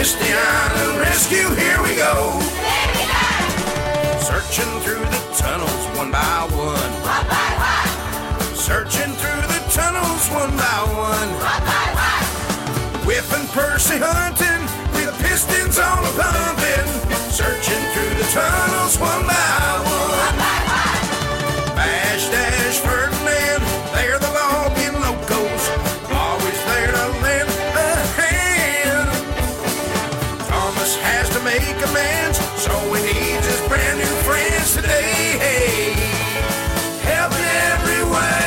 Misty Island Rescue, here we go. Searching through the tunnels one by one. One by one. Searching through the tunnels one by one. One by one. Whip and Percy hunting with pistons on a pumping. Searching through the tunnels one by one. One by one. Bash, Dash, Ferdinand, they're the logging locals, always there to lend a hand. Thomas has to make amends, so he needs his brand new friends today. Hey, helping every way.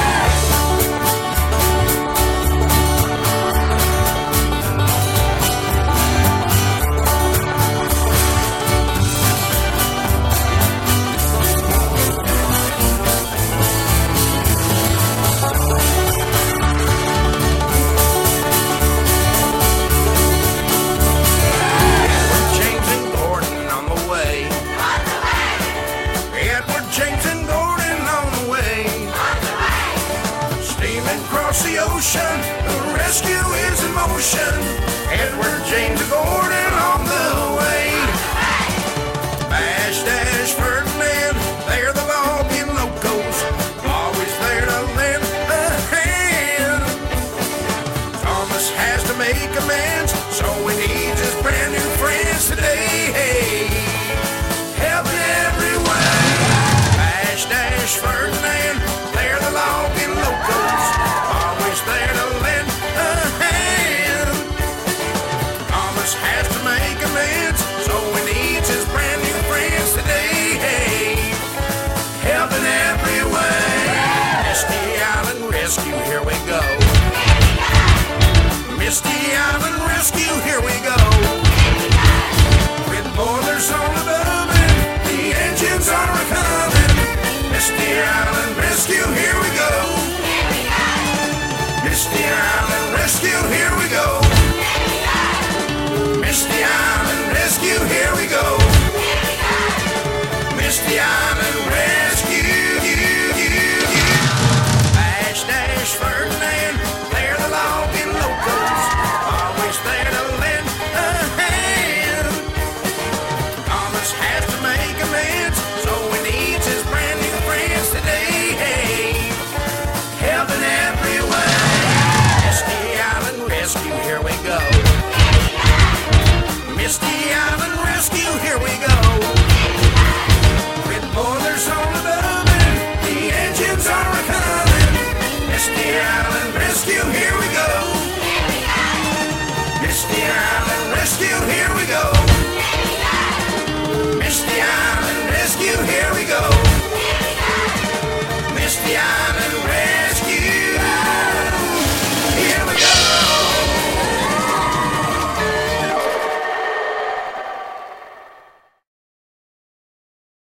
Across the ocean, the rescue is in motion. Edward James Gordon on the way. Bash, Dash, Ferdinand, they're the logging locals, always there to lend a hand. Thomas has to make amends, so he needs his brand new friends today. Hey, helping every way. Bash, Dash, Ferdinand, they're the logging locals, always there to lend a hand. Thomas has to make amends, so he needs his brand new friends today. Hey, helping every way. Misty Island Rescue, here we go. Misty